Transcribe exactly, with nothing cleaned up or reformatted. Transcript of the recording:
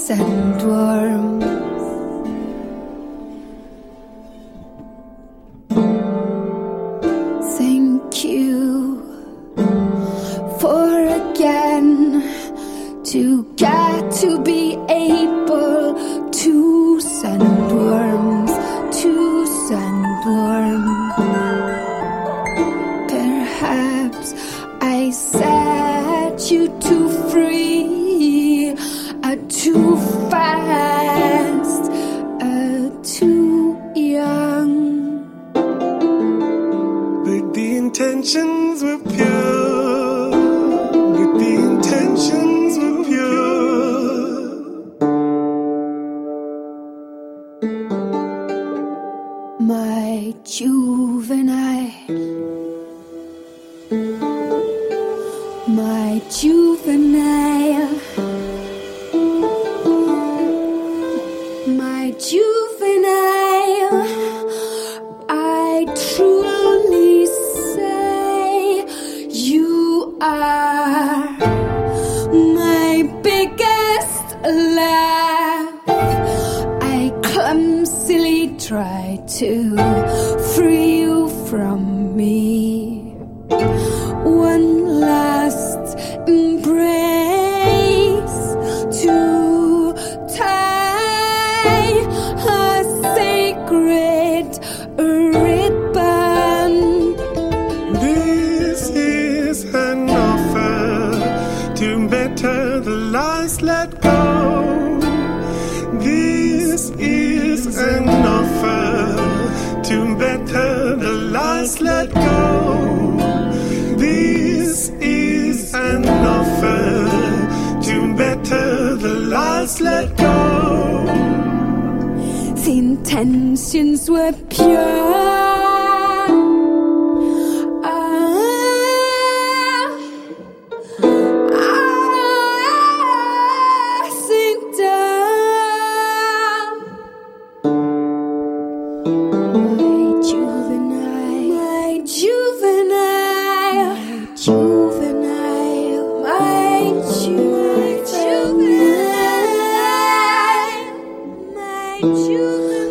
sandworms. Thank you for again to get to be able to sandworms, to sandworms. Perhaps I set you too free, uh, too fast, uh, too young. But the intentions were pure, but the intentions were pure. My juvenile, my juvenile, my juvenile, I truly say you are my biggest laugh. I clumsily try to free you from me. One last embrace to tie a sacred ribbon. This is an offer to better the lies let go. This is an offer to better the lies let go. This is an offer to better the lies let go. The intentions were pure. Juvenile, my juvenile, my juvenile.